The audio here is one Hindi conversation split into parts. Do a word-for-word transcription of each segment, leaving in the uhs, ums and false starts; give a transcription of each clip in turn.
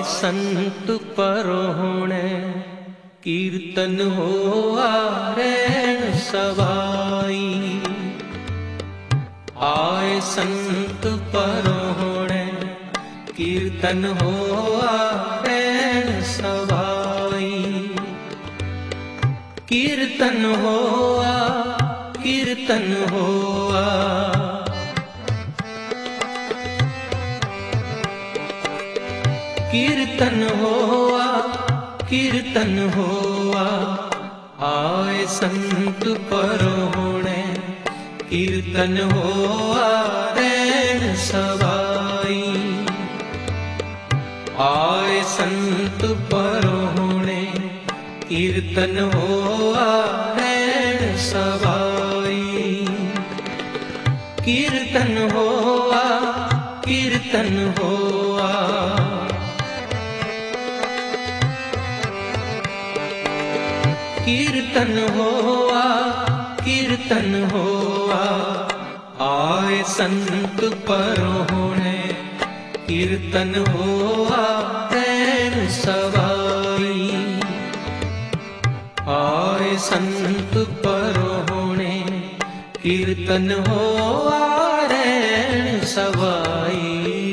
संत परोहणे कीर्तन होआ रैन सवाई। आए संत परोहणे कीर्तन होआ रैन सवाई। कीर्तन होआ कीर्तन होआ कीर्तन होआ कीर्तन होआ। आए संत परोहणे कीर्तन होआ रैन सवाई। आए संत परोहणे कीर्तन होआ रैन सवाई। कीर्तन होआ कीर्तन होआ कीर्तन होआ कीर्तन होआ। आए संत परोहणे कीर्तन होआ रैन सवाई। आए संत परोहणे कीर्तन होआ रैन सवाई।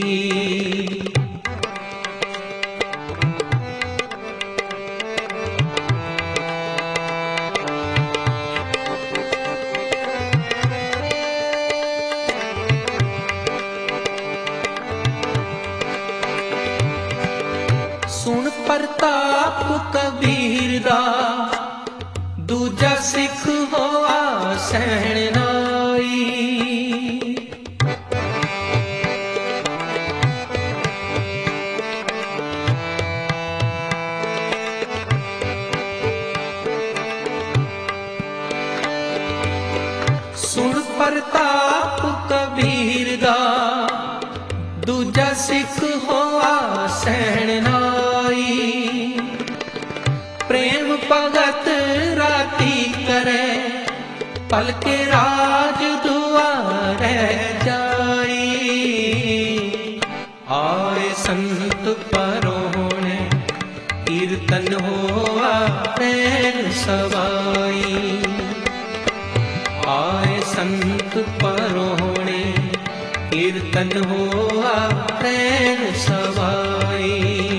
सुन प्रताप कबीर दा दूजा सिख होआ सैहनाई। सुन प्रताप कबीर दा दूजा सिख होआ सैहनाई। प्रेम भगत राती करे पलके राज दुआरे जाई। आए संत परोहणे कीर्तन होआ रैन सवाई। आए संत परोहणे कीर्तन होआ रैन सवाई।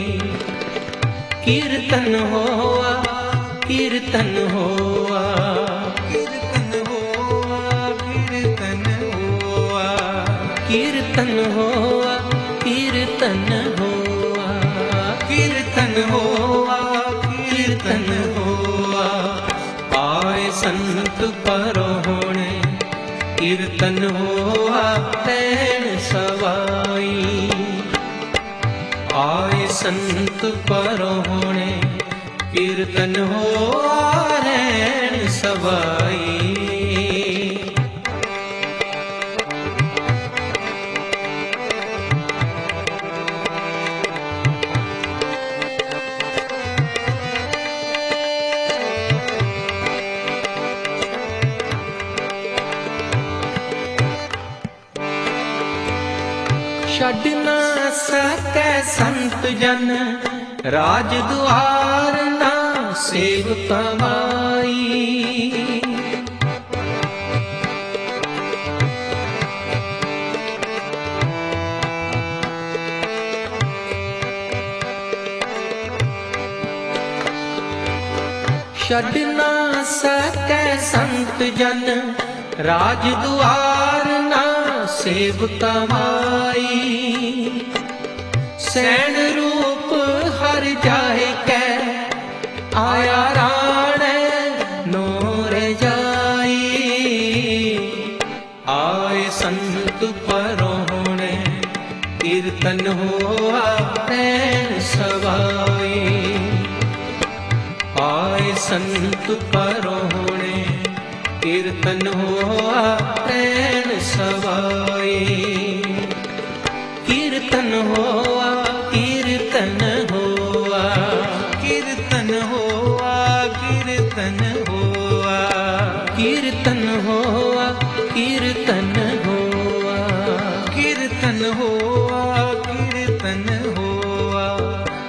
कीर्तन होआ कीर्तन होआ कीर्तन होआ कीर्तन होआ कीर्तन होआ कीर्तन होआ कीर्तन होआ कीर्तन होआ। आए संत परोहणे कीर्तन होआ रैन सवाई। आए संत परोहणे कीर्तन होआ रैन सवाई। छड़ ना सकै संत जन राज दुआर ना सेव कमाई। छड़ ना सकै संत जन राज दुआर ना सेव कमाई। सैन रूप हर जाए कै आया राणे नूर जाई। आए संत परोहणे कीर्तन होआ रैन सवाई। आए संत परोहणे कीर्तन होआ रैन सवाई। कीर्तन होआ कीर्तन होआ कीर्तन होआ कीर्तन होआ कीर्तन होआ कीर्तन होआ कीर्तन होआ कीर्तन होआ।